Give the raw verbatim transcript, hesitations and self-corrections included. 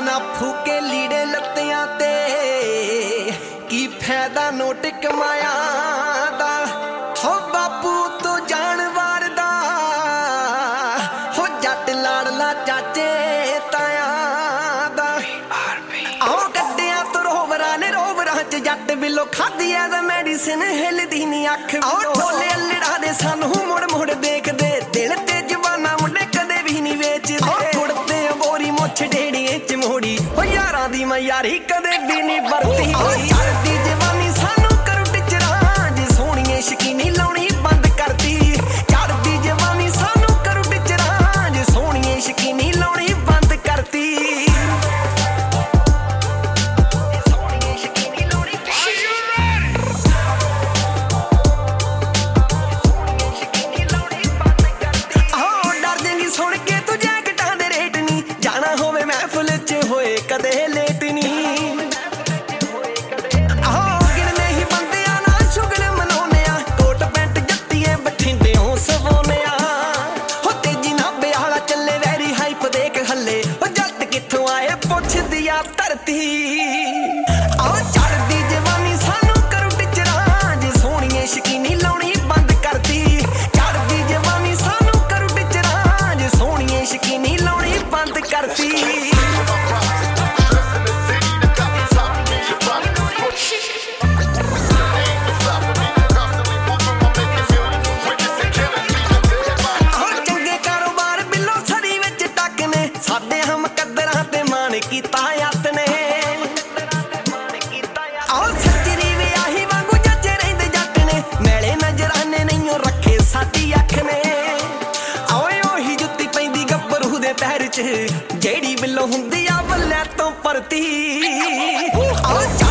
ना फूके लीड़े लत्तियां ते की फायदा नोट कमाया दा हो बापू तो जानवर दा हो जट लाड़ला चाचे ताया दा आओ गड्डियां तो रोवरां ने रोवरां च जट बिलो खादी ऐ दा मेडिसिन हिलदी नी अख आओ ढोले अल्लड़ा दे सानू मुड़ मुड़ देखदे दिल ते जवाना मुंडे कदे भी नी वेचदे उड़ते बोरी मुछ ढेड़िए च मोड़ी ओ यारां दी मैं यारी कदे भी नी वरती चढ़दी जवानी सानू करू टिचरां जे सोहणीए शकीनी लाउणी बंद करती चढ़दी जवानी सानू करू टिचरां जे सोहणीए शकीनी लाउणी बंद करती कदे लेट नी आओ गिनने ही बंदे ना शुगल मनाउने कोट पैंट जत्तिए बठिंडे हो सवाउने हो तेजी नाबे आला चले वैरी हाइप देख हल्ले ओ जट कित्थों आए पुछ दिया धरती आओ चढ़दी जवानी सानू करू टिचरां जे सोहणीए शकीनी लाउणी बंद करती चढ़दी जवानी सानू करू टिचरां जे सोहणीए शकीनी लाउणी बंद करती साडे हम कदरां ते मान कीता यत ने आओ सच्चरी विआही वांगू जज्जे रहिंदे जट ने मैले नजराने नहीं रखे साडी अख ने आओ ओही जुत्ती पैंदी गब्बरू दे पैर च जेड़ी बिल्लो हुंदी आ बल्ले तो परती आओ